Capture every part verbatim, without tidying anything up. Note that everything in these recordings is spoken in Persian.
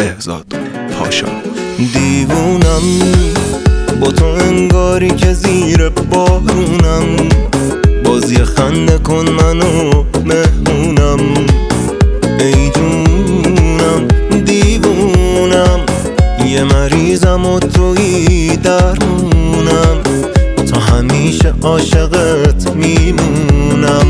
بهزاد پاشا. دیوونم با تو انگاری که زیر بارونم، بازی خنده کن منو مهمونم. ای جونم دیوونم، یه مریضم و تویی درمونم. تا همیشه عاشقت میمونم.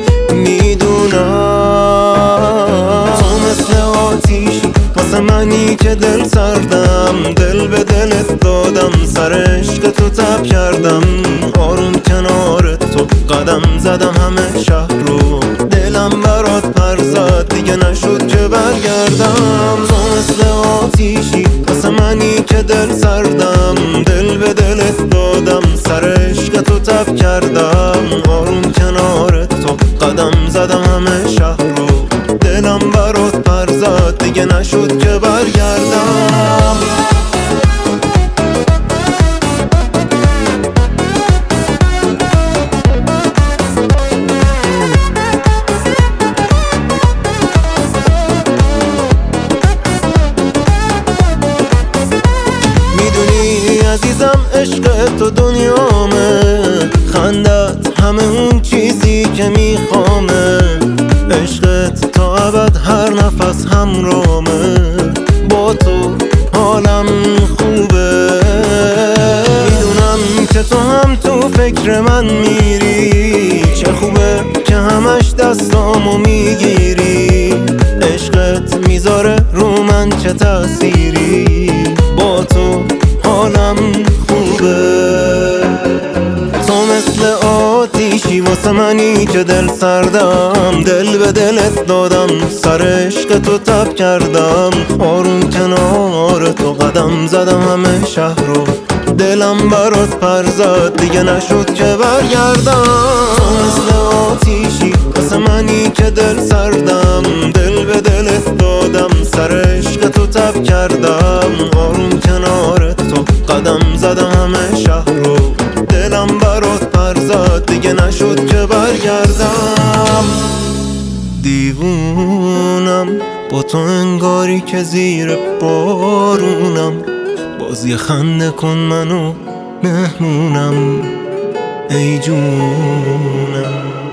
میدونم تو مثل آتیشی واسه منی که دل سردم، دل به دلت دادم، سر عشق تو تب کردم. آروم کنار تو قدم زدم همه شهر رو، دلم برات پر زد دیگه نشد که برگردم. تو مثل آتیشی واسه منی که دل سردم، دل به دلت دادم، سر عشق تو تب کردم. آروم کنار تو قدم زدم همه شهر رو، دلم برات پر زد دیگه نشد که برگردم. میدونی عزیزم عشق تو دنیامه، خندت همه اون چیزی که میخوامه. عشقت تا ابد هر نفس همرامه، با تو حالم خوبه. میدونم که تو هم تو فکر من میری، چه خوبه که همش دستامو میگیری. عشقت میذاره رو من چه تأثیری، با تو حالم خوبه. تو مثل آتیشی واسه منی که دل سردم، دل به دلت دادم، سر عشق تو تب کردم. آروم کنار تو قدم زدم همه شهر رو، دلم برات پر زد دیگه نشد که برگردم. تو مثل آتیشی واسه منی که دل سردم، دل به دلت دادم، سر عشق تو تب کردم. آروم کنار تو قدم زدم همه شهر رو، دلم برات پر زد دیگه نشد که برگردم. دیوونم با تو انگاری که زیر بارونم، بازی خنده کن منو مهمونم. ای جونم